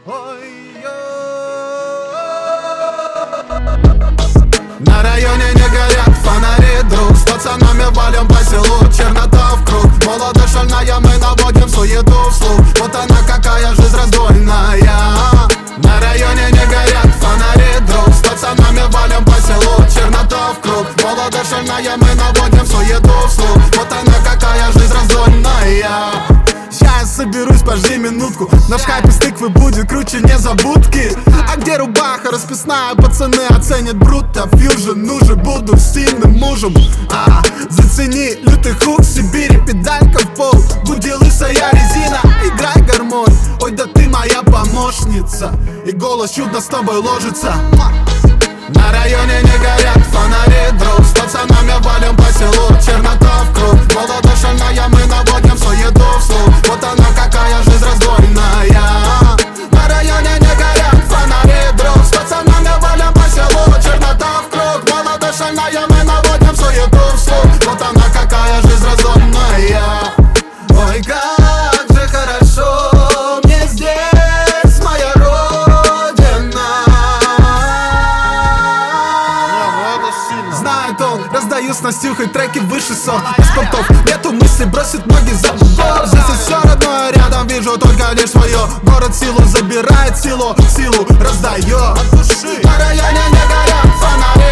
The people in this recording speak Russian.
На районе не горят фонари, друг. С пацанами валим по селу, чернота вкруг. Молодо шальная, мы наводим суету вслух. Вот она какая жизнь раздольная. На районе не горят фонари, друг. С пацанами валим по селу, чернота вкруг. Молодо шальная, мы наводим суету вслух. Вот она какая жизнь раздольная. Сейчас соберусь, подожди минутку. Наш хайп из тыквы будет круче незабудки. А где рубаха расписная? Пацаны оценят бруто. Фьюжн нужен, буду сильным мужем. Зацени лютый хук в Сибири. Педалька в пол, буди лысая резина. Играй гармонь, ой да ты моя помощница. И голос чудно с тобой ложится. На районе не горят фонари, друг. С пацанами валим по селу, чернота вкруг. Молодо шальная, мы наводим суету вслух. Вот она какая жизнь раздольная. На районе не горят фонари, друг. С пацанами валим по селу, чернота вкруг. Молодо шальная, мы наводим суету вслух. Вот она какая жизнь раздольная. Ой, как же хорошо мне здесь, моя родина. Знает он, раздаю с Настюхой треки выше сот. Без понтов, нету мысли, бросит ноги за бубон. Здесь все родное, рядом вижу только лишь свое. Город силу забирает, силу раздает от души. На районе не горят фонари,